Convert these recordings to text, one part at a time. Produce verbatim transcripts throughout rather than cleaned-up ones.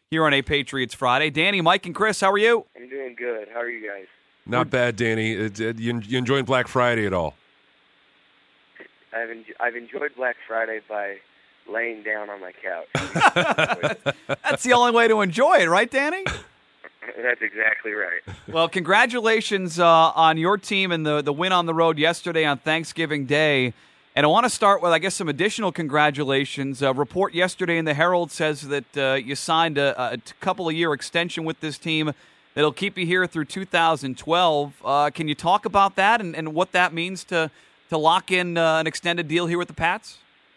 here on A Patriots Friday. Danny, Mike, and Chris, how are you? I'm doing good. How are you guys? Not bad, Danny. It, it, you, you enjoying Black Friday at all? I've en- I've enjoyed Black Friday by laying down on my couch. That's the only way to enjoy it, right, Danny? That's exactly right. Well, congratulations uh, on your team and the, the win on the road yesterday on Thanksgiving Day. And I want to start with, I guess, some additional congratulations. A report yesterday in the Herald says that uh, you signed a, a couple of year extension with this team that'll keep you here through two thousand twelve. Uh, can you talk about that and, and what that means to, to lock in uh, an extended deal here with the Pats?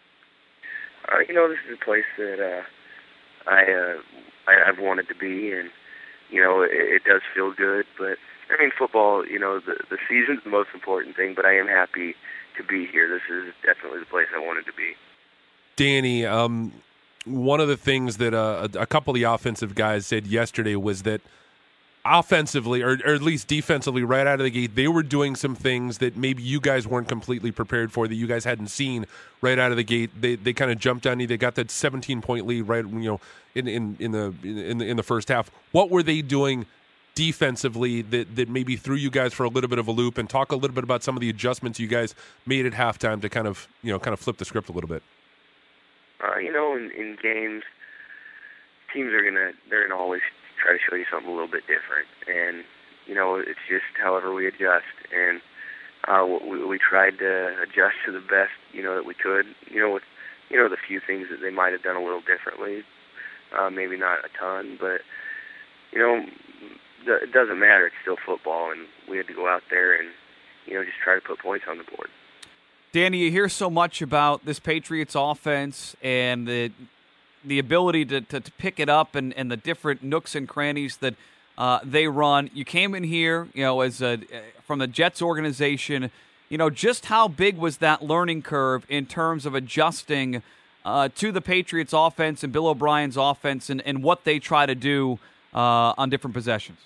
Uh, you know, this is a place that uh, I, uh, I I've wanted to be, and you know, it, it does feel good. But I mean, football, you know, the the season's the most important thing. But I am happy to be here. This is definitely the place I wanted to be. Danny, um, one of the things that uh, a, a couple of the offensive guys said yesterday was that offensively, or, or at least defensively, right out of the gate, they were doing some things that maybe you guys weren't completely prepared for, that you guys hadn't seen right out of the gate. They they kind of jumped on you. They got that seventeen point lead right, you know, in in in the in the in the first half. What were they doing defensively that, that maybe threw you guys for a little bit of a loop? And talk a little bit about some of the adjustments you guys made at halftime to kind of, you know, kind of flip the script a little bit. Uh, you know, in, in games, teams are gonna they're gonna always try to show you something a little bit different, and you know, it's just however we adjust. And uh, we, we tried to adjust to the best, you know, that we could. You know, with you know the few things that they might have done a little differently, uh, maybe not a ton, but you know, it doesn't matter. It's still football, and we had to go out there and, you know, just try to put points on the board. Danny, you hear so much about this Patriots offense and the the ability to, to, to pick it up and, and the different nooks and crannies that uh, they run. You came in here, you know, as a, from the Jets organization. You know, just how big was that learning curve in terms of adjusting uh, to the Patriots offense and Bill O'Brien's offense and, and what they try to do uh, on different possessions?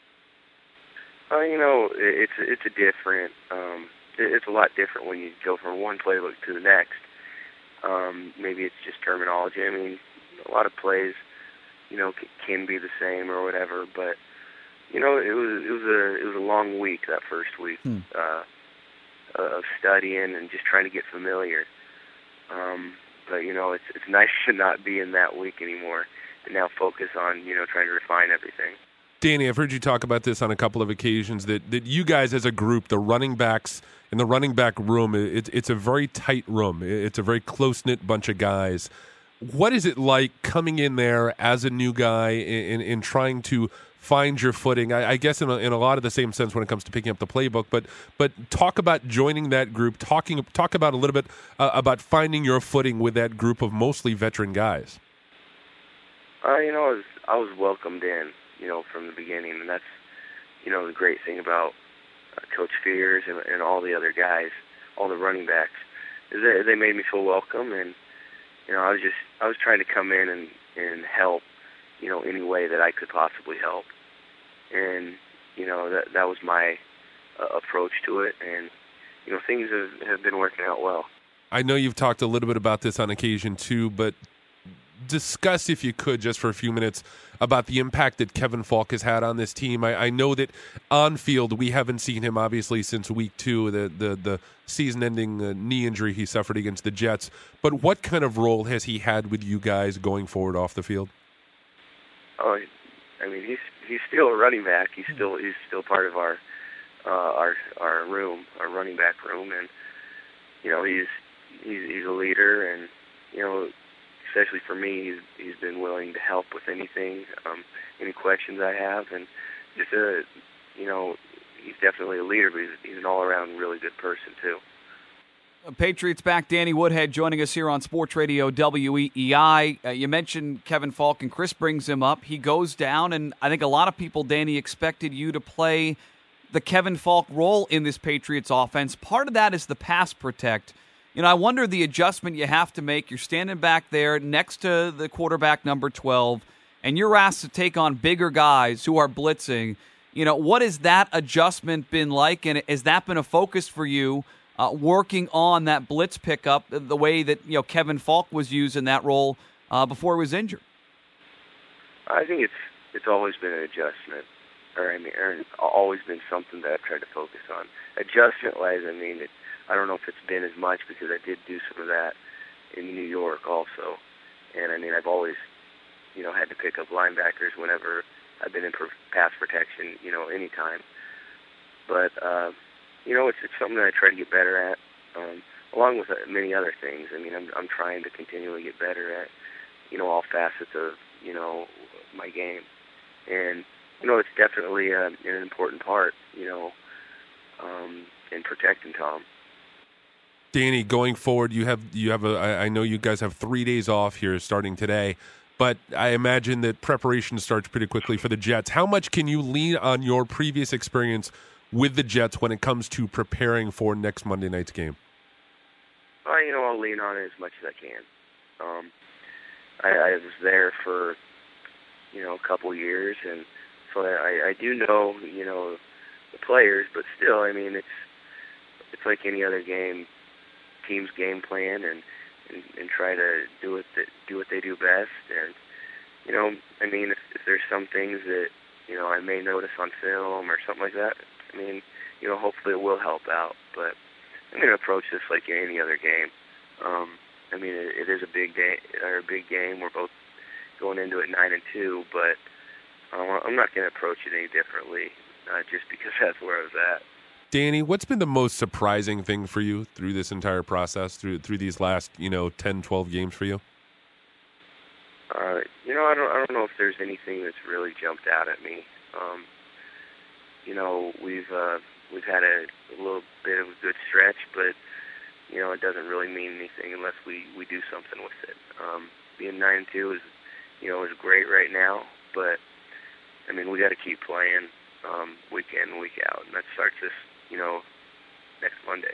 Uh, you know, it's it's a different, um, it's a lot different when you go from one playbook to the next. Um, maybe it's just terminology. I mean, a lot of plays, you know, c- can be the same or whatever. But you know, it was it was a it was a long week, that first week hmm. uh, of studying and just trying to get familiar. Um, but you know, it's it's nice to not be in that week anymore and now focus on, you know, trying to refine everything. Danny, I've heard you talk about this on a couple of occasions, that, that you guys as a group, the running backs in the running back room, it, it's a very tight room. It's a very close-knit bunch of guys. What is it like coming in there as a new guy and, and trying to find your footing? I, I guess in a, in a lot of the same sense when it comes to picking up the playbook, but but talk about joining that group, talking talk about a little bit uh, about finding your footing with that group of mostly veteran guys. Uh, you know, I was, I was welcomed in, you know, from the beginning, and that's, you know, the great thing about uh, Coach Fears and, and all the other guys, all the running backs, is that they made me feel welcome, and you know, I was just, I was trying to come in and, and help, you know, any way that I could possibly help, and you know, that that was my uh, approach to it, and you know, things have, have been working out well. I know you've talked a little bit about this on occasion too, but discuss, if you could, just for a few minutes, about the impact that Kevin Faulk has had on this team. I, I know that on field we haven't seen him obviously since week two, the the, the season-ending uh, knee injury he suffered against the Jets. But what kind of role has he had with you guys going forward off the field? Oh, I mean, he's he's still a running back. He's still he's still part of our uh, our our room, our running back room, and you know, he's he's he's a leader, and you know, especially for me, he's he's been willing to help with anything, um, any questions I have, and just a, you know, he's definitely a leader, but he's, he's an all-around really good person too. Patriots back, Danny Woodhead joining us here on Sports Radio W E E I. Uh, you mentioned Kevin Faulk, and Chris brings him up. He goes down, and I think a lot of people, Danny, expected you to play the Kevin Faulk role in this Patriots offense. Part of that is the pass protect. You know, I wonder the adjustment you have to make. You're standing back there next to the quarterback, number twelve, and you're asked to take on bigger guys who are blitzing. You know, what has that adjustment been like, and has that been a focus for you, uh, working on that blitz pickup the way that, you know, Kevin Faulk was used in that role uh, before he was injured? I think it's it's always been an adjustment, or I mean, or always been something that I've tried to focus on. Adjustment-wise, I mean, it, I don't know if it's been as much because I did do some of that in New York also, and I mean, I've always, you know, had to pick up linebackers whenever I've been in per- pass protection, you know, anytime. But uh, you know, it's it's something that I try to get better at, um, along with uh, many other things. I mean, I'm I'm trying to continually get better at, you know, all facets of, you know, my game, and you know, it's definitely uh, an important part, you know, um, in protecting Tom. Danny, going forward, you have you have a. I I know you guys have three days off here starting today, but I imagine that preparation starts pretty quickly for the Jets. How much can you lean on your previous experience with the Jets when it comes to preparing for next Monday night's game? Well, you know, I'll lean on it as much as I can. Um, I, I was there for, you know, a couple years, and so I, I do know, you know, the players, but still, I mean, it's it's like any other game. Teams game plan and, and, and try to do it that, do what they do best. And you know, I mean, if, if there's some things that, you know, I may notice on film or something like that, I mean, you know, hopefully it will help out. But I'm going to approach this like any other game. Um, I mean, it, it is a big day or a big game. We're both going into it nine and two, but uh, I'm not going to approach it any differently, uh, just because that's where I was at. Danny, what's been the most surprising thing for you through this entire process, through through these last, you know, ten, twelve games for you? Uh, you know, I don't, I don't know if there's anything that's really jumped out at me. Um, you know, we've uh, we've had a, a little bit of a good stretch, but you know, it doesn't really mean anything unless we, we do something with it. Um, being nine and two is, you know, is great right now, but I mean, we got to keep playing um, week in and week out, and that starts this, you know, next Monday.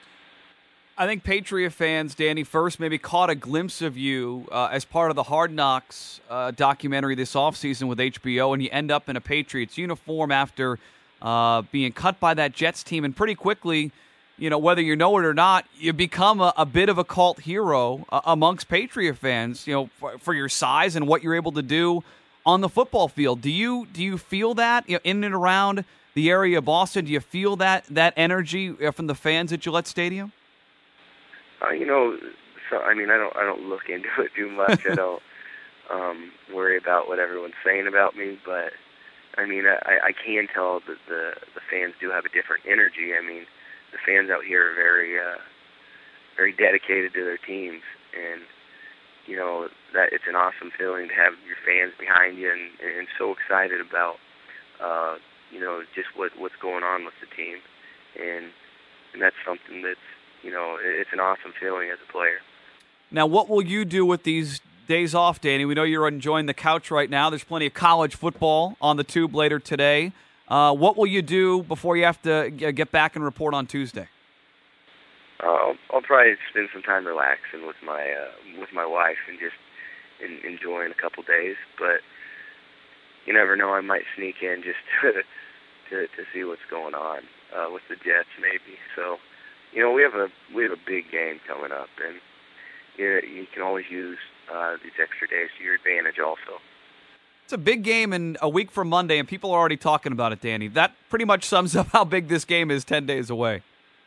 I think Patriot fans, Danny, first maybe caught a glimpse of you uh, as part of the Hard Knocks uh, documentary this offseason with H B O, and you end up in a Patriots uniform after uh, being cut by that Jets team, and pretty quickly, you know, whether you know it or not, you become a, a bit of a cult hero uh, amongst Patriot fans, you know, for, for your size and what you're able to do on the football field. Do you do you feel that, you know, in and around the area of Boston? Do you feel that that energy from the fans at Gillette Stadium? Uh, you know, so I mean, I don't I don't look into it too much. I don't um, worry about what everyone's saying about me, but I mean, I, I can tell that the the fans do have a different energy. I mean, the fans out here are very uh, very dedicated to their teams, and you know that it's an awesome feeling to have your fans behind you and, and so excited about uh, you know just what what's going on with the team, and and that's something that's, you know, it's an awesome feeling as a player. Now, what will you do with these days off, Danny? We know you're enjoying the couch right now. There's plenty of college football on the tube later today. Uh, what will you do before you have to get back and report on Tuesday? Uh, I'll, I'll probably spend some time relaxing with my uh, with my wife and just in, enjoying a couple days. But you never know; I might sneak in just to to, to see what's going on uh, with the Jets, maybe. So, you know, we have a we have a big game coming up, and you, you can always use uh, these extra days to your advantage also. It's a big game in a week from Monday, and people are already talking about it, Danny. That pretty much sums up how big this game is ten days away.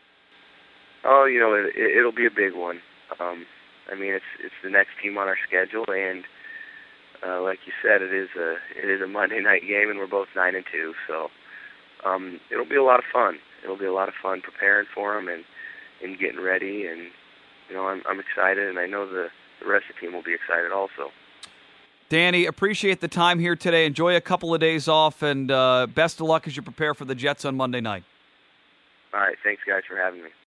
Oh, you know, it, it'll be a big one. Um, I mean, it's it's the next team on our schedule, and uh, like you said, it is a it is a Monday night game, and we're both nine and two, so um, it'll be a lot of fun. It'll be a lot of fun preparing for them and, and getting ready, and you know, I'm I'm excited, and I know the the rest of the team will be excited also. Danny, appreciate the time here today. Enjoy a couple of days off, and uh, best of luck as you prepare for the Jets on Monday night. All right, thanks guys for having me.